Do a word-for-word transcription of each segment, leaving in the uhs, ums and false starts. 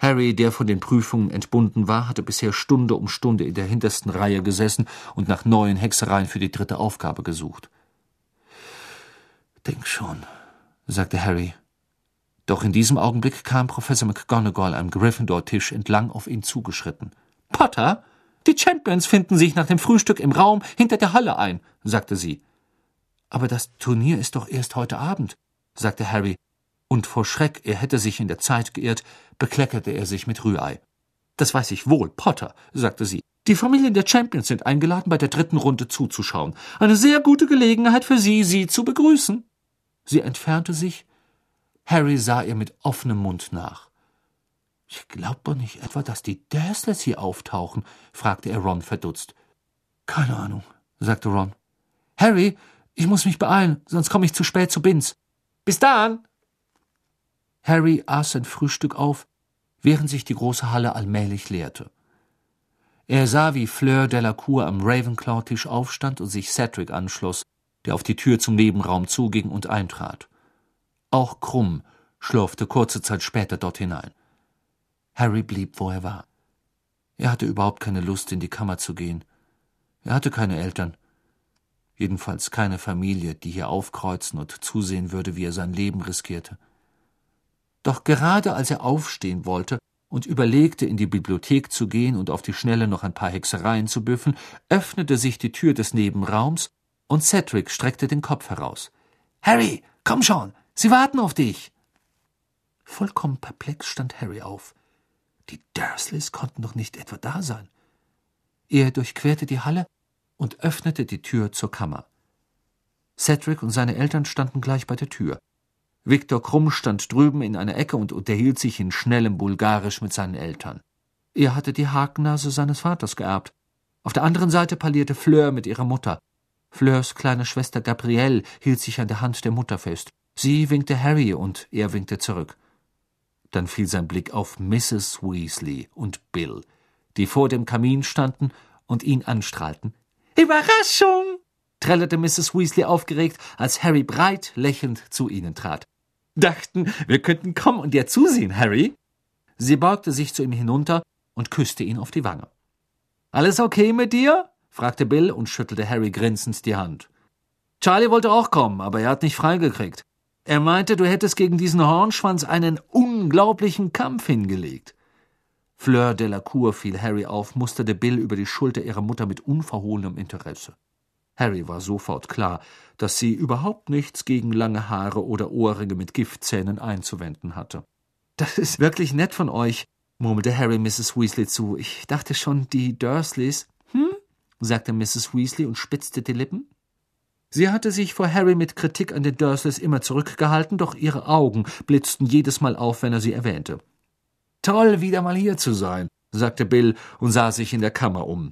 Harry, der von den Prüfungen entbunden war, hatte bisher Stunde um Stunde in der hintersten Reihe gesessen und nach neuen Hexereien für die dritte Aufgabe gesucht. »Denk schon«, sagte Harry. Doch in diesem Augenblick kam Professor McGonagall am Gryffindor-Tisch entlang auf ihn zugeschritten. »Potter, die Champions finden sich nach dem Frühstück im Raum hinter der Halle ein«, sagte sie. »Aber das Turnier ist doch erst heute Abend«, sagte Harry, und vor Schreck, er hätte sich in der Zeit geirrt, bekleckerte er sich mit Rührei. »Das weiß ich wohl, Potter«, sagte sie. »Die Familien der Champions sind eingeladen, bei der dritten Runde zuzuschauen. Eine sehr gute Gelegenheit für Sie, sie zu begrüßen.« Sie entfernte sich. Harry sah ihr mit offenem Mund nach. »Ich glaub doch nicht etwa, dass die Dursleys hier auftauchen?« fragte er Ron verdutzt. »Keine Ahnung«, sagte Ron. »Harry, ich muss mich beeilen, sonst komme ich zu spät zu Binz. Bis dann!« Harry aß sein Frühstück auf, während sich die große Halle allmählich leerte. Er sah, wie Fleur Delacour am Ravenclaw-Tisch aufstand und sich Cedric anschloss, der auf die Tür zum Nebenraum zuging und eintrat. Auch Krumm schlurfte kurze Zeit später dort hinein. Harry blieb, wo er war. Er hatte überhaupt keine Lust, in die Kammer zu gehen. Er hatte keine Eltern, jedenfalls keine Familie, die hier aufkreuzen und zusehen würde, wie er sein Leben riskierte. Doch gerade als er aufstehen wollte und überlegte, in die Bibliothek zu gehen und auf die Schnelle noch ein paar Hexereien zu büffeln, öffnete sich die Tür des Nebenraums und Cedric streckte den Kopf heraus. »Harry, komm schon, sie warten auf dich!« Vollkommen perplex stand Harry auf. Die Dursleys konnten doch nicht etwa da sein. Er durchquerte die Halle und öffnete die Tür zur Kammer. Cedric und seine Eltern standen gleich bei der Tür. Viktor Krumm stand drüben in einer Ecke und unterhielt sich in schnellem Bulgarisch mit seinen Eltern. Er hatte die Hakennase seines Vaters geerbt. Auf der anderen Seite parlierte Fleur mit ihrer Mutter. Fleurs kleine Schwester Gabrielle hielt sich an der Hand der Mutter fest. Sie winkte Harry und er winkte zurück. Dann fiel sein Blick auf Misses Weasley und Bill, die vor dem Kamin standen und ihn anstrahlten. »Überraschung!« trällerte Misses Weasley aufgeregt, als Harry breit lächelnd zu ihnen trat. »Dachten, wir könnten kommen und dir zusehen, Harry?« Sie beugte sich zu ihm hinunter und küsste ihn auf die Wange. »Alles okay mit dir?« fragte Bill und schüttelte Harry grinsend die Hand. »Charlie wollte auch kommen, aber er hat nicht freigekriegt. Er meinte, du hättest gegen diesen Hornschwanz einen unglaublichen Kampf hingelegt.« Fleur Delacour fiel Harry auf, musterte Bill über die Schulter ihrer Mutter mit unverhohlenem Interesse. Harry war sofort klar, dass sie überhaupt nichts gegen lange Haare oder Ohrringe mit Giftzähnen einzuwenden hatte. »Das ist wirklich nett von euch«, murmelte Harry Misses Weasley zu. »Ich dachte schon, die Dursleys...« »Hm?« sagte Misses Weasley und spitzte die Lippen. Sie hatte sich vor Harry mit Kritik an den Dursleys immer zurückgehalten, doch ihre Augen blitzten jedes Mal auf, wenn er sie erwähnte. »Toll, wieder mal hier zu sein«, sagte Bill und sah sich in der Kammer um.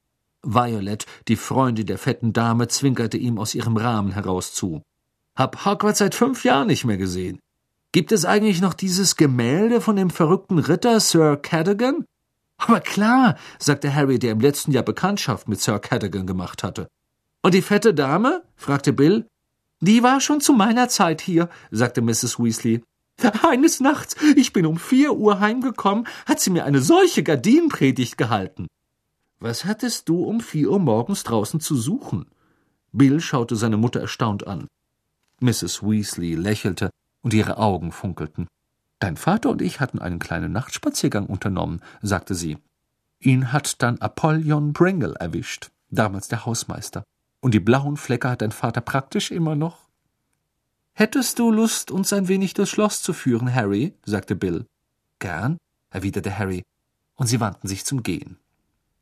Violet, die Freundin der fetten Dame, zwinkerte ihm aus ihrem Rahmen heraus zu. »Hab Hogwarts seit fünf Jahren nicht mehr gesehen. Gibt es eigentlich noch dieses Gemälde von dem verrückten Ritter Sir Cadogan?« »Aber klar«, sagte Harry, der im letzten Jahr Bekanntschaft mit Sir Cadogan gemacht hatte. »Und die fette Dame?« fragte Bill. »Die war schon zu meiner Zeit hier«, sagte Misses Weasley. »Eines Nachts, ich bin um vier Uhr heimgekommen, hat sie mir eine solche Gardinenpredigt gehalten.« »Was hattest du um vier Uhr morgens draußen zu suchen?« Bill schaute seine Mutter erstaunt an. Misses Weasley lächelte und ihre Augen funkelten. »Dein Vater und ich hatten einen kleinen Nachtspaziergang unternommen«, sagte sie. »Ihn hat dann Apollyon Pringle erwischt, damals der Hausmeister. Und die blauen Flecke hat dein Vater praktisch immer noch.« »Hättest du Lust, uns ein wenig durchs Schloss zu führen, Harry?« sagte Bill. »Gern«, erwiderte Harry, und sie wandten sich zum Gehen.